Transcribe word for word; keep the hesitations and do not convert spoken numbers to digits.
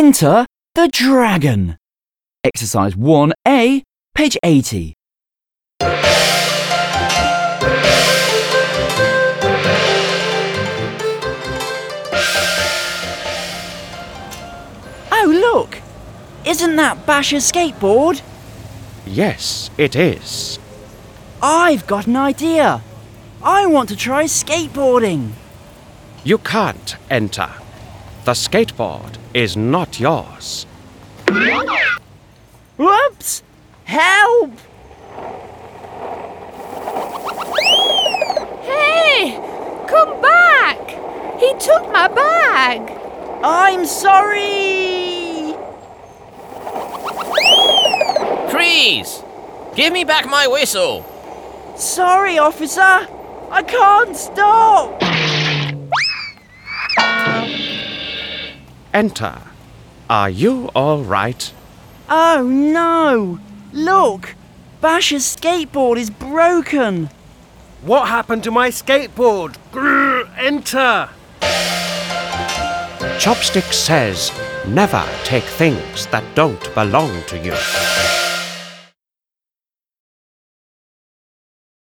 Enter the dragon. Exercise one A, page eighty. Oh, look! Isn't that Bash's skateboard? Yes, it is. I've got an idea. I want to try skateboarding. You can't enter. The skateboard is not yours. Whoops! Help! Hey! Come back! He took my bag! I'm sorry! Freeze! Give me back my whistle! Sorry, officer! I can't stop! Enter. Are you all right? Oh no! Look! Bash's skateboard is broken! What happened to my skateboard? Grrr, enter! Chopstick says, never take things that don't belong to you.